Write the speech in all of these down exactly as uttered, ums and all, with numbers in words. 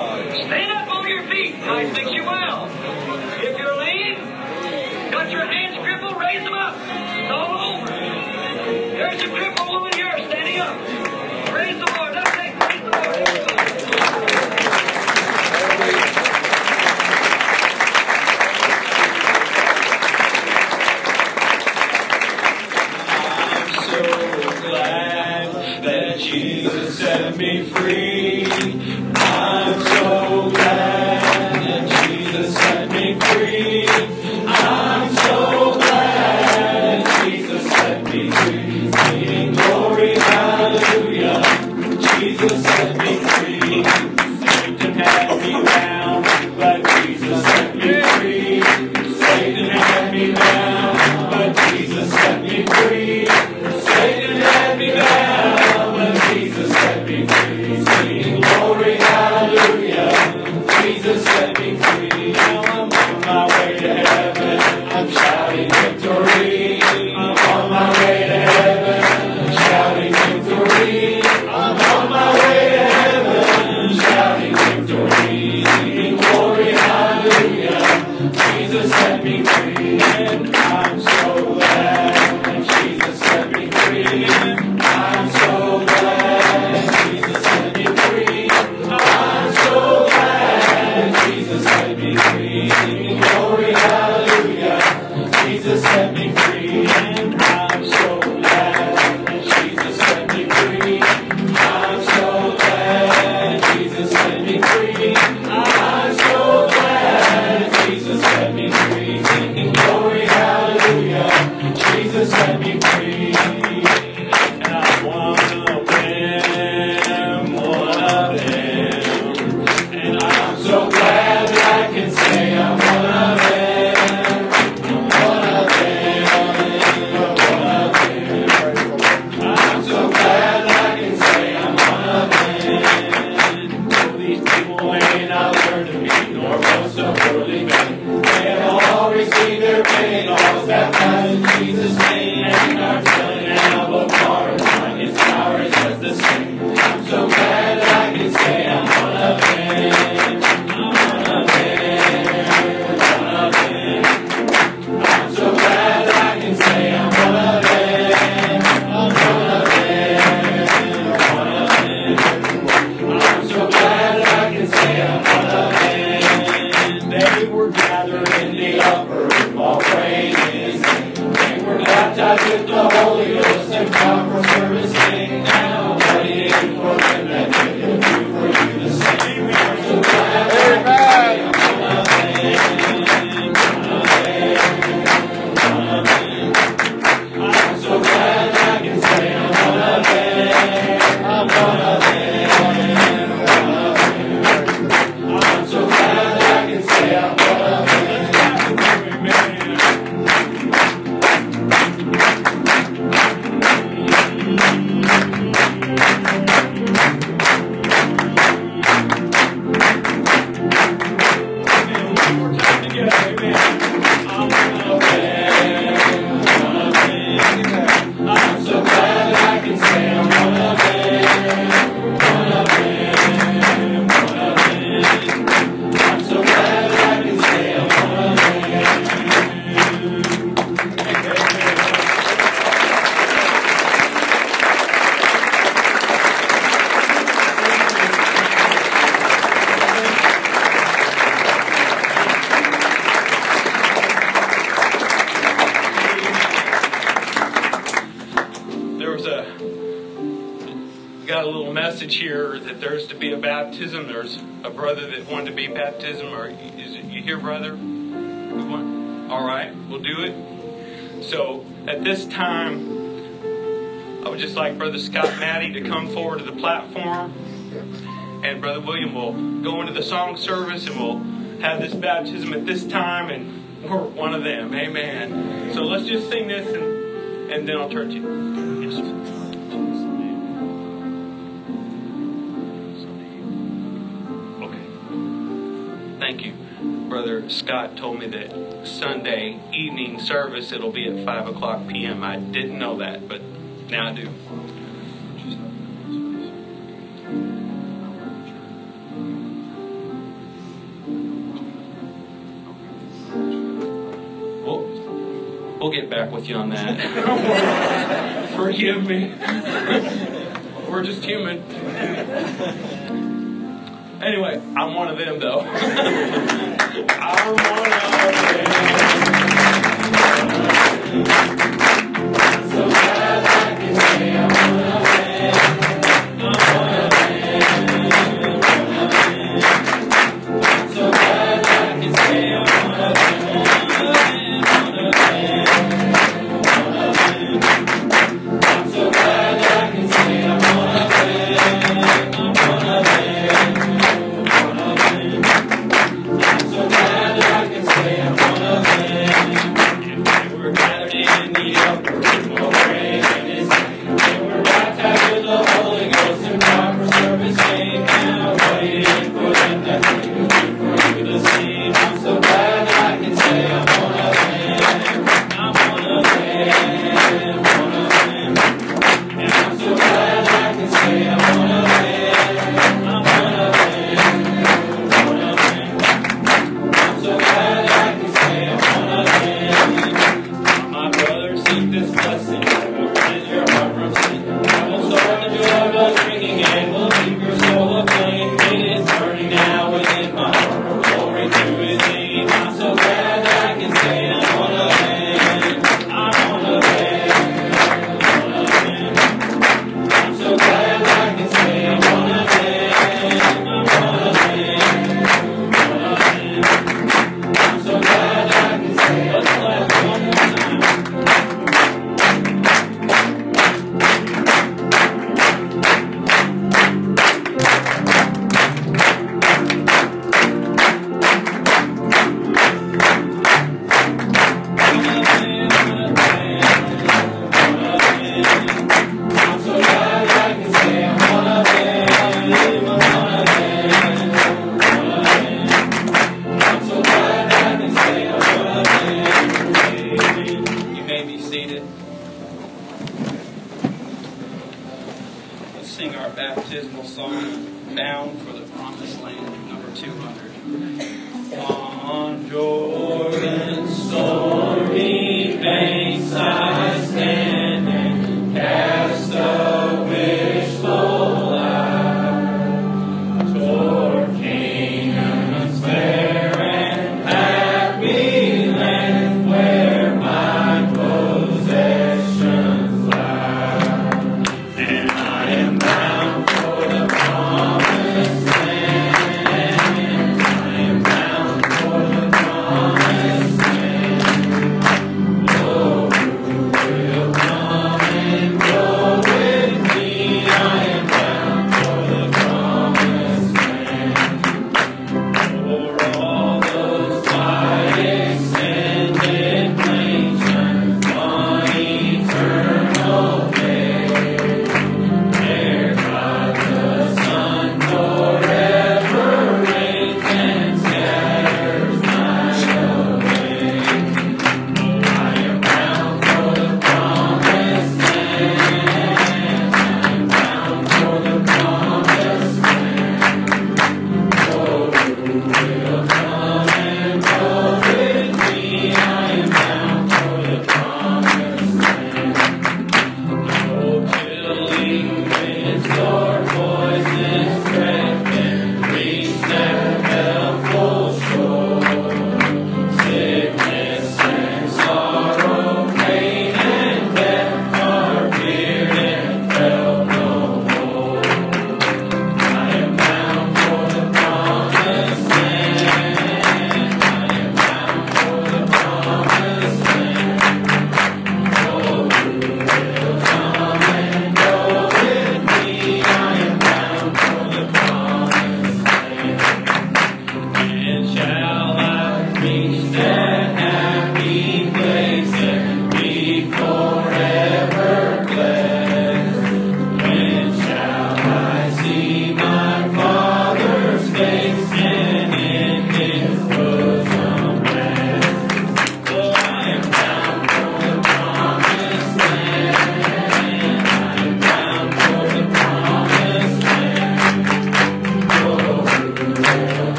Stand up on your feet. I think you will. If you're lean, got your hands crippled, raise them up. It's all over. There's a crippled woman here standing up. Praise the Lord. Let's say, praise the Lord. I'm so glad that Jesus set me free. I'm so glad that Jesus set me free. I'm so glad that Jesus set me free. Singing glory, hallelujah. Jesus set me free. Satan had me bound, but Jesus set me free. Satan had me bound, but Jesus set me free. Satan had me bound, but Jesus set me free. Singing glory, hallelujah. Jesus set me free. Now I'm on my way to heaven. I'm shouting victory. I'm on my way to heaven. I'm shouting victory. I'm on my way to heaven. I'm shouting victory. Singing glory, hallelujah. Jesus set me free. And I'm so glad that Jesus set me free. I'm so glad Jesus set me free. I'm so glad Jesus set me free. Singing glory, hallelujah. Jesus set me free. And I'm so glad that Jesus set me free. I'm so glad Jesus set me free. I'm so glad Jesus set me free. Singing glory, hallelujah. Jesus set me free. And I'm one of them, one of them. And I'm so glad that I can say I'm one of them. I'm one of them, one of them. I'm so glad that I can say I'm one of them. Though these people may not learn to me, nor boast of worldly gain, they have all received their pain, all baptized in Jesus' name, and are filling out of water. His power is just the same. I'm so glad that I can say I'm one of them. I'm one of them, one of them. I'm so glad that I can say I'm one of them. I'm one of them, one of them. I'm so glad that I can say I'm one of them. They were gathered in the upper room, all praying His name. They were baptized with the Holy Ghost and proper service sing. Now what He did for them, that He can do for you the same. I'm so glad that I can say I'm one of them, one of them, one of them. I'm so glad that I can say I'm one of them. I'm one of them, one of them. I'm so glad that I can say I'm one of them. Here that there's to be a baptism. There's a brother that wanted to be baptism. Or is it you here, brother? We want, all right, we'll do it. So at this time, I would just like Brother Scott Maddie to come forward to the platform, and Brother William will go into the song service, and we'll have this baptism at this time, and we're one of them. Amen. So let's just sing this, and and then I'll turn to you. Yes, sir. Thank you. Brother Scott told me that Sunday evening service, it'll be at five o'clock p.m. I didn't know that, but now I do. We'll get back with you on that. Forgive me. We're just human. Anyway, I'm one of them, though. I'm one of them. So glad I can say I'm one of them. I'm one of them. So glad I can say I'm one of them. One of them. One of them. I'm so glad I can say I'm one of them. I'm one of them. One of them. I'm so glad I can say I'm one of them. If we were gathered in the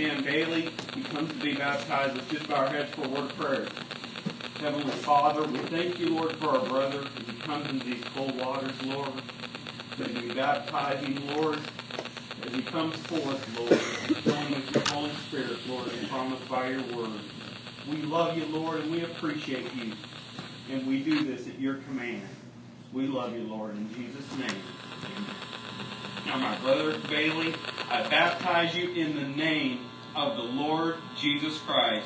Dan Bailey. He comes to be baptized. Let's just bow our heads for a word of prayer. Heavenly Father, we thank you, Lord, for our brother as he comes into these cold waters, Lord. That he be baptizing, Lord, as he comes forth, Lord, filling with your Holy Spirit, Lord, as promised by your word. We love you, Lord, and we appreciate you. And we do this at your command. We love you, Lord, in Jesus' name. Now, my brother Bailey, I baptize you in the name of the Lord Jesus Christ.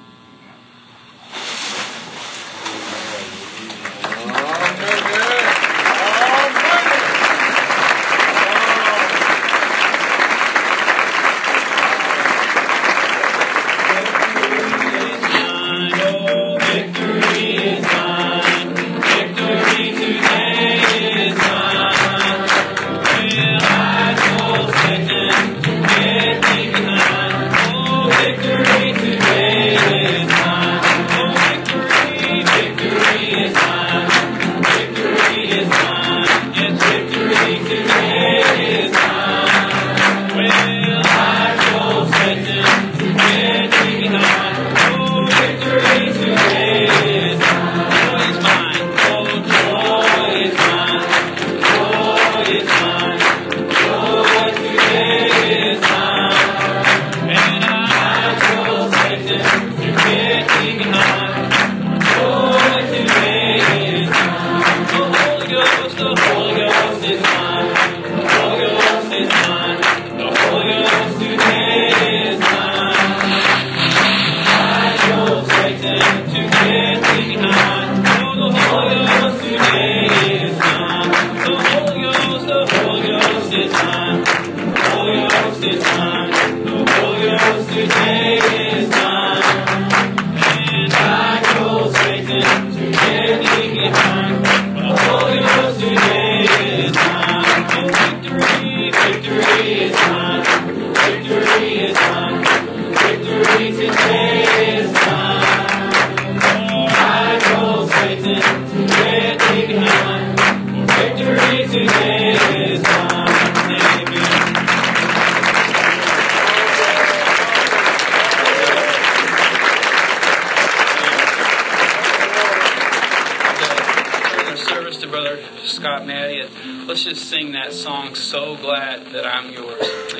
Let's just sing that song, So Glad That I'm Yours.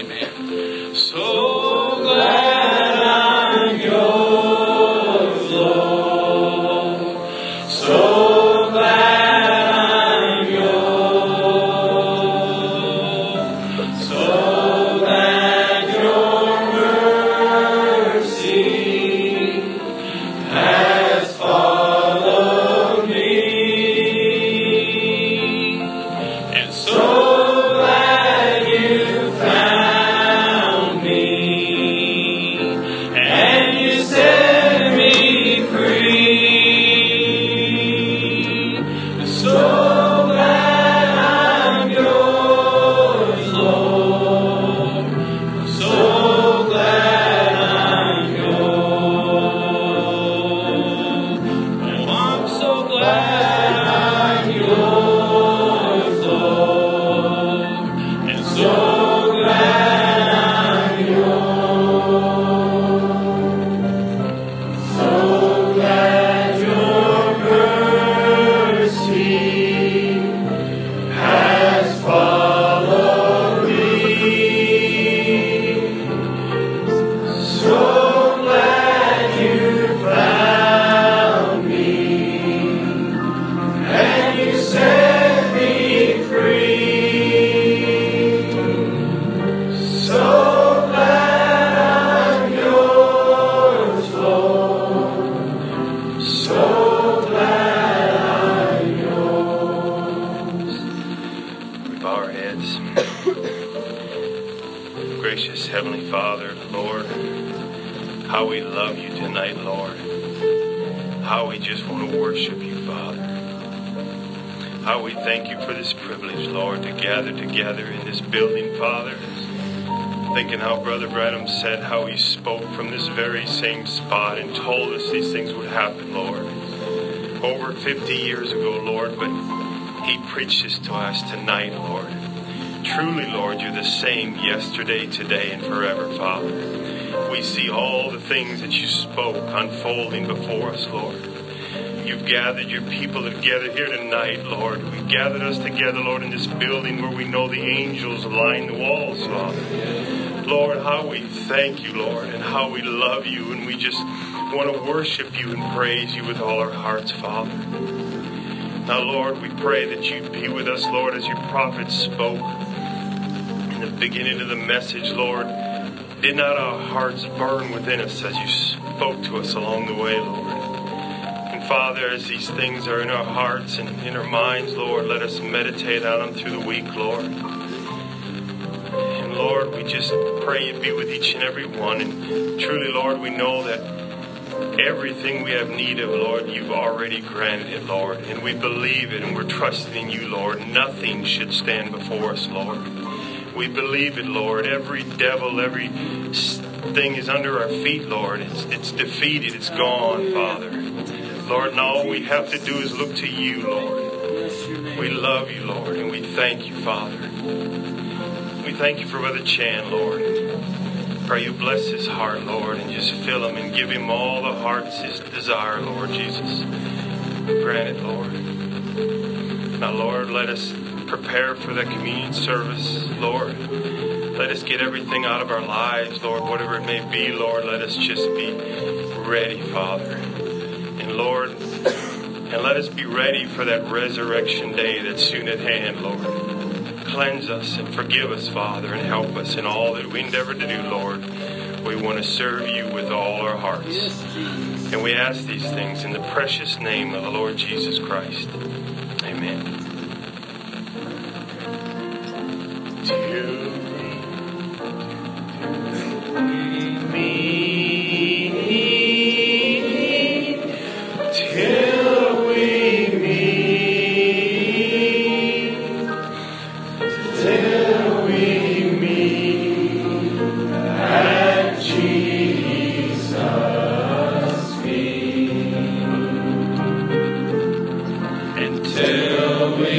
Amen. So glad I'm yours, Lord. So glad I'm yours. So glad your mercy has followed me. So glad you found me, and you set me free. So glad I'm yours, Lord. So glad I'm yours. Oh, I'm so glad I'm yours, Lord. So glad I'm yours. So glad your mercy has followed me. So glad you found me, and you set me free. So glad I'm yours, Lord. So glad I'm yours. We bow our heads. Gracious Heavenly Father, Lord, how we love you tonight, Lord. How we just want to worship you, Father. How we thank you for this privilege, Lord, to gather together in this building, Father. Thinking how Brother Branham said how he spoke from this very same spot and told us these things would happen, Lord. Over fifty years ago, Lord, but he preached this to us tonight, Lord. Truly, Lord, you're the same yesterday, today, and forever, Father. we see all the things that you spoke unfolding before us, Lord. You've gathered your people together here tonight, Lord. We've gathered us together, Lord, in this building where we know the angels line the walls, Father. Lord, how we thank you, Lord, and how we love you, and we just want to worship you and praise you with all our hearts, Father. Now, Lord, we pray that you be with us, Lord, as your prophet spoke in the beginning of the message, Lord. Did not our hearts burn within us as you spoke to us along the way, Lord? And Father, as these things are in our hearts and in our minds, Lord, let us meditate on them through the week, Lord. And Lord, we just pray you be with each and every one. And truly, Lord, we know that everything we have need of, Lord, you've already granted it, Lord. And we believe it and we're trusting in you, Lord. Nothing should stand before us, Lord. We believe it, Lord. Every devil, every thing is under our feet, Lord. It's, it's defeated. It's gone, Father. Lord, and all we have to do is look to you, Lord. We love you, Lord, and we thank you, Father. We thank you for Brother Chan, Lord. Pray you bless his heart, Lord, and just fill him and give him all the heart's his desire, Lord Jesus. Grant it, Lord. Now, Lord, let us prepare for the communion service, Lord. Let us get everything out of our lives, Lord, whatever it may be, Lord. Let us just be ready, Father. And Lord, and let us be ready for that resurrection day that's soon at hand, Lord. Cleanse us and forgive us, Father, and help us in all that we endeavor to do, Lord. We want to serve you with all our hearts. And we ask these things in the precious name of the Lord Jesus Christ. Amen. Till we meet, till we meet, till we meet at Jesus' feet, until we